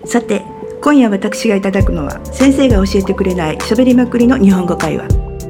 さて、今夜私がいただくのは先生が教えてくれない喋りまくりの日本語会話。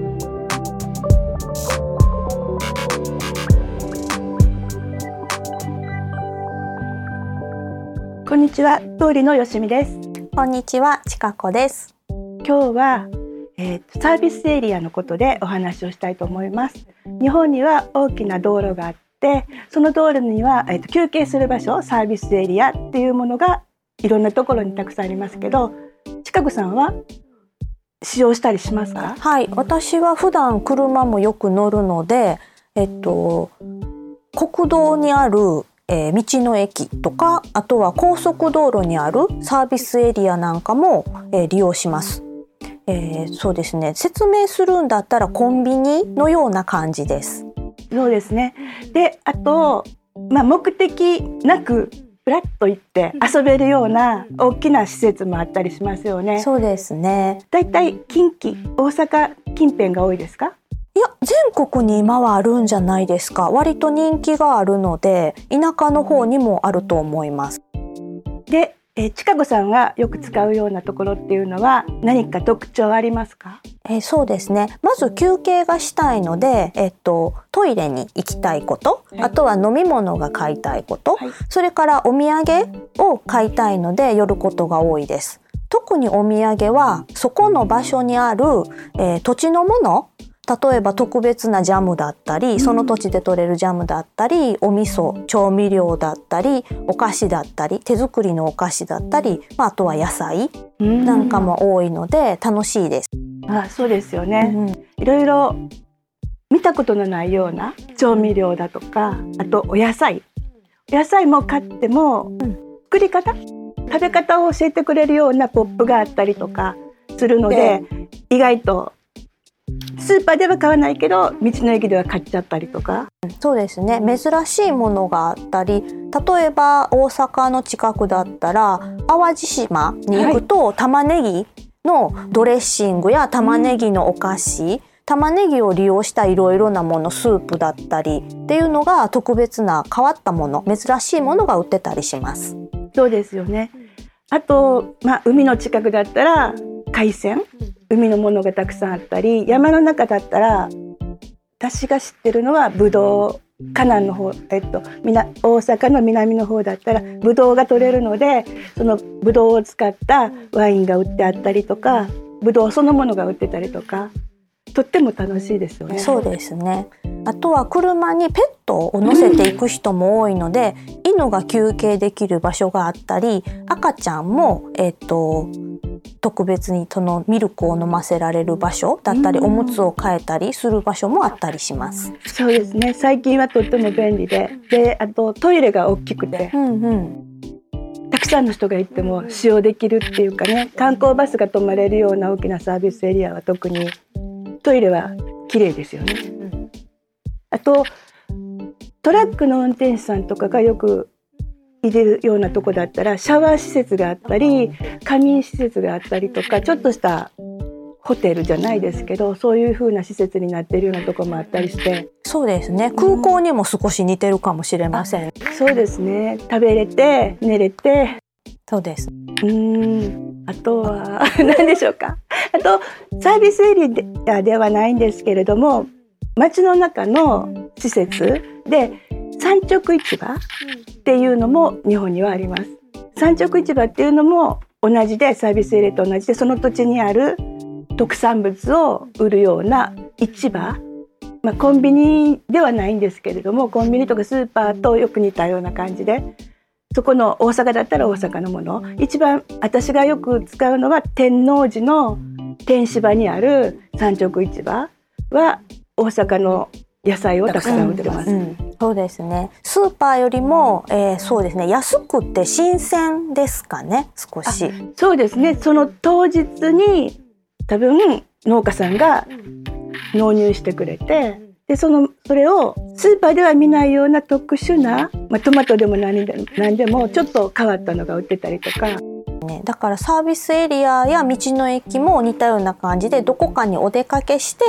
こんにちは、通りのよしみです。 こんにちは、ちかこです。 今日は、サービスエリアのことでお話をしたいと思います。日本には大きな道路があって、その道路には、休憩する場所、サービスエリアっていうものがいろんなところにたくさんありますけど、近くさんは使用したりしますか？ はい、私は普段車もよく乗るので、国道にある、道の駅とか、あとは高速道路にあるサービスエリアなんかも、利用します。そうですね、説明するんだったらコンビニのような感じです。 そうですね。で、あと、目的なくふらっと行って遊べるような大きな施設もあったりしますよね。 そうですね。 だいたい近畿、大阪近辺が多いですか？ いや、全国に今はあるんじゃないですか。割と人気があるので、田舎の方にもあると思います。 で、ちかこさんがよく使うようなところっていうのは何か特徴ありますか？ そうですね。まず休憩がしたいので、トイレに行きたいこと、はい、あとは飲み物が買いたいこと、はい、それからお土産を買いたいので寄ることが多いです。特にお土産はそこの場所にある、土地のもの、例えば特別なジャムだったり、その土地で採れるジャムだったり、お味噌、調味料だったり、お菓子だったり、手作りのお菓子だったり、あとは野菜なんかも多いので楽しいです。 そうですよね、いろいろ見たことのないような調味料だとか、あとお野菜も買っても、作り方、食べ方を教えてくれるようなポップがあったりとかするので、意外とスーパーでは買わないけど道の駅では買っちゃったりとか。 そうですね、珍しいものがあったり、例えば大阪の近くだったら淡路島に行くと、玉ねぎのドレッシングや玉ねぎのお菓子、玉ねぎを利用したいろいろなもの、スープだったりっていうのが特別な変わったもの、珍しいものが売ってたりします。 そうですよね。あと、海の近くだったら海鮮、海のものがたくさんあったり、山の中だったら私が知ってるのはブドウ、河南の方、大阪の南の方だったらブドウが取れるので、そのブドウを使ったワインが売ってあったりとか、ブドウそのものが売ってたりとか、とっても楽しいですよね。 そうですね。あとは車にペットを乗せていく人も多いので、犬が休憩できる場所があったり、赤ちゃんも、特別にそのミルクを飲ませられる場所だったり、おむつを替えたりする場所もあったりします。 そうですね。最近はとっても便利で、あとトイレが大きくて、たくさんの人が行っても使用できるっていうかね、観光バスが泊まれるような大きなサービスエリアは特にトイレは綺麗ですよね。あとトラックの運転手さんとかがよく入れるようなとこだったら、シャワー施設があったり、仮眠施設があったりとか、ちょっとしたホテルじゃないですけど、そういう風な施設になっているようなとこもあったりして。 そうですね、空港にも少し似てるかもしれません。 そうですね、食べれて寝れて。 そうです。 あとは何でしょうか。あとサービスエリアではないんですけれども、街の中の施設で産直市場っていうのも日本にはあります。産直市場っていうのも同じで、サービスエリアと同じで、その土地にある特産物を売るような市場、コンビニではないんですけれども、コンビニとかスーパーとよく似たような感じで、そこの大阪だったら大阪のもの、一番私がよく使うのは天王寺の天芝にある産直市場は大阪の野菜をたくさん売ってます。 そうですね。スーパーよりも、そうですね、安くて新鮮ですかね、少し。 そうですね。その当日に多分農家さんが納入してくれて、でそれをスーパーでは見ないような特殊な、トマトでも何でもちょっと変わったのが売ってたりとか。 だからサービスエリアや道の駅も似たような感じで、どこかにお出かけして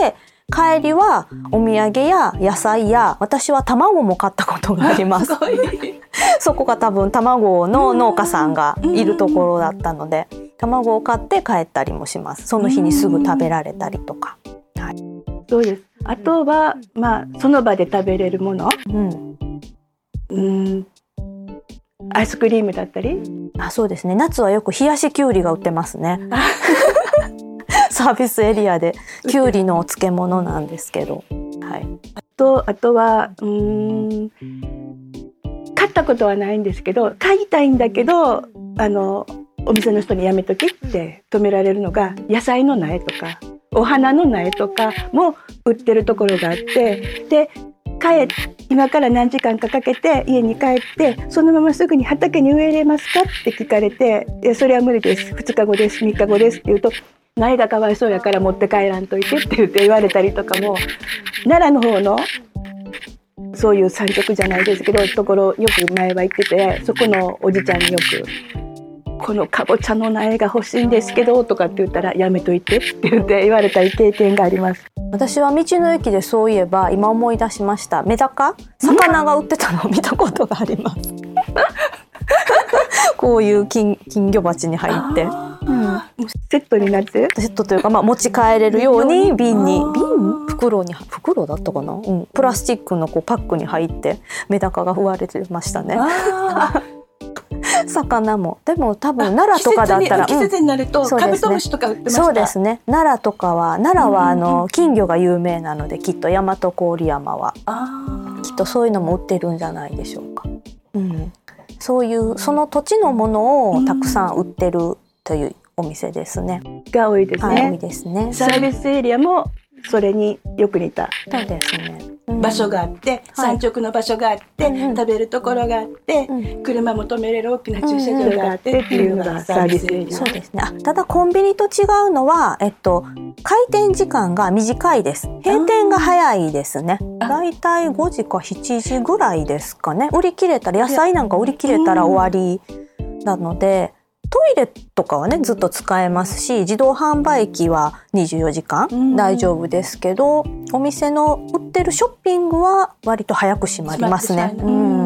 帰りはお土産や野菜や、私は卵も買ったことがあります。 すごいそこが多分卵の農家さんがいるところだったので、卵を買って帰ったりもします。その日にすぐ食べられたりとか。はい、 そうです。あとはその場で食べれるもの、アイスクリームだったり。 そうですね。夏はよく冷やしきゅうりが売ってますね。サービスエリアできゅうりのお漬物なんですけど、はい、 あとは買ったことはないんですけど、買いたいんだけどお店の人にやめときって止められるのが、野菜の苗とかお花の苗とかも売ってるところがあって、で今から何時間かかけて家に帰ってそのまますぐに畑に植えれますかって聞かれて、それは無理です、2日後です、3日後ですって言うと、苗がかわいそうやから持って帰らんといてって言われたりとかも、奈良の方のそういう産直じゃないですけどところよく前は行ってて、そこのおじちゃんによくこのかぼちゃの苗が欲しいんですけどとかって言ったら、やめといてって言われた経験があります。 私は道の駅でそういえば今思い出しました。メダカ、魚が売ってたのを見たことがありますこういう金魚鉢に入って、 セットになって、 セットというか、持ち帰れるように袋だったかな、プラスチックのパックに入ってメダカが植われてましたね。魚もでも多分奈良とかだったら季節になるとカブトムシとか売ってました。 そうですね。奈良は金魚が有名なので、きっと大和郡山はきっとそういうのも売ってるんじゃないでしょうか。そういうその土地のものをたくさん売ってるというお店ですね。 が多いですね。 多いですね。 サービスエリアもそれによく似た。 そうですね。 場所があって、産直の場所があって、食べるところがあって、車も止めれる大きな駐車場があってっていうのがサービスエリア。 そうですね。ただコンビニと違うのは、開店時間が短いです。閉店が早いですね。だいたい5時か7時ぐらいですかね。売り切れたら、野菜なんか売り切れたら終わりなので、トイレとかはねずっと使えますし、自動販売機は24時間大丈夫ですけど、お店の売ってるショッピングは割と早く閉まりますね。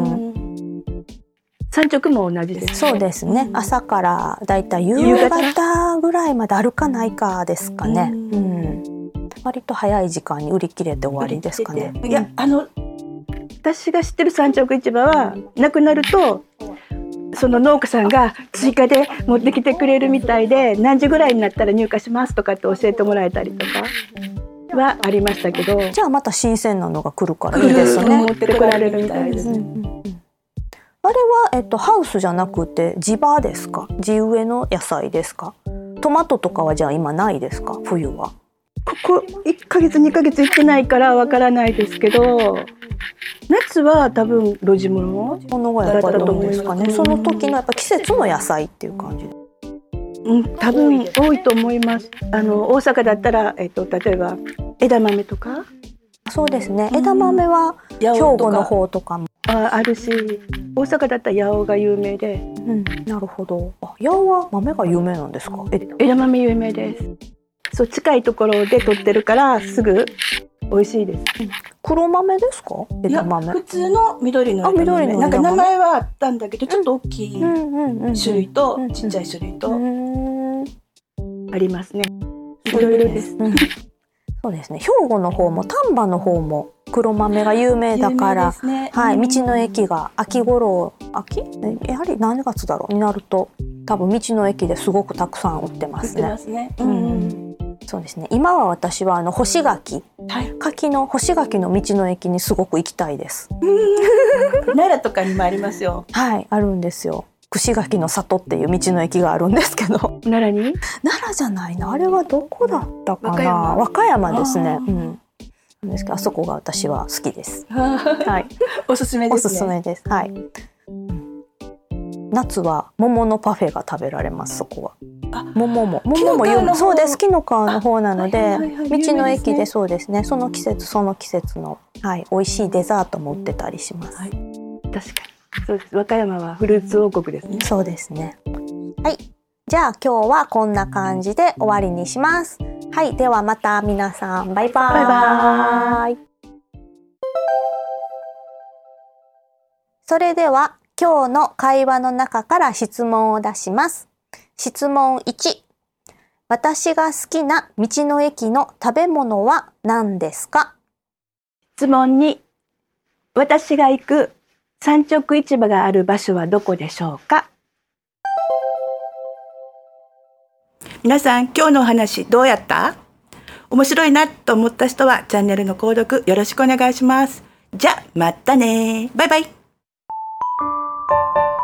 産直も同じですね。 そうですね。朝からだいたい夕方ぐらいまであるかないかですかね。割と早い時間に売り切れて終わりですかね。 いや、私が知ってる産直市場はなくなるとその農家さんが追加で持ってきてくれるみたいで、何時ぐらいになったら入荷しますとかって教えてもらえたりとかはありましたけど、 じゃあまた新鮮なのが来るからいいですね。 持ってこられるみたいです。 あれは、ハウスじゃなくて地場ですか？地植えの野菜ですか？トマトとかはじゃあ今ないですか？冬は。 ここ1ヶ月2ヶ月行ってないからわからないですけど、夏は多分露地物がやっぱり多いですかね。その時のやっぱ季節の野菜っていう感じで。 多分多いと思います。大阪だったら、例えば枝豆とか。 そうですね。枝豆は兵庫の方とかもあるし、大阪だったら八尾が有名で。 なるほど。八尾は豆が有名なんですか？ 枝豆有名です。そう、近いところで取ってるからすぐ美味しいです。 黒豆ですか？枝豆。 いや、普通の緑の枝豆。なんか名前はあったんだけど、ちょっと大きい種類とちっちゃい種類とありますね。いろいろです。 そうですね。兵庫の方も丹波の方も黒豆が有名だから、はい、道の駅が秋頃、やはり何月だろうになると多分道の駅ですごくたくさん売ってますね。そうですね。今は私は干し柿、干し柿の道の駅にすごく行きたいです。 奈良とかにもありますよ。 はい、あるんですよ。串柿の里っていう道の駅があるんですけど。 奈良じゃないな。あれはどこだったかな。和歌山ですね。ですけど、あそこが私は好きです。はい。 おすすめですね。 おすすめです。はい。夏は桃のパフェが食べられます。そこは。桃も有名。そうです。紀の川の方なので、道の駅でそうですね。その季節の美味しいデザートも売ってたりします。 確かに。そうです。和歌山はフルーツ王国ですね。 そうですね。はい。じゃあ今日はこんな感じで終わりにします。 はい、ではまた皆さんバイバーイ。 バイバーイ。 それでは今日の会話の中から質問を出します。質問1、私が好きな道の駅の食べ物は何ですか？ 質問2、私が行く産直市場がある場所はどこでしょうか？皆さん、今日のお話どうやった？面白いなと思った人はチャンネルの購読よろしくお願いします。じゃあまたね。バイバイ。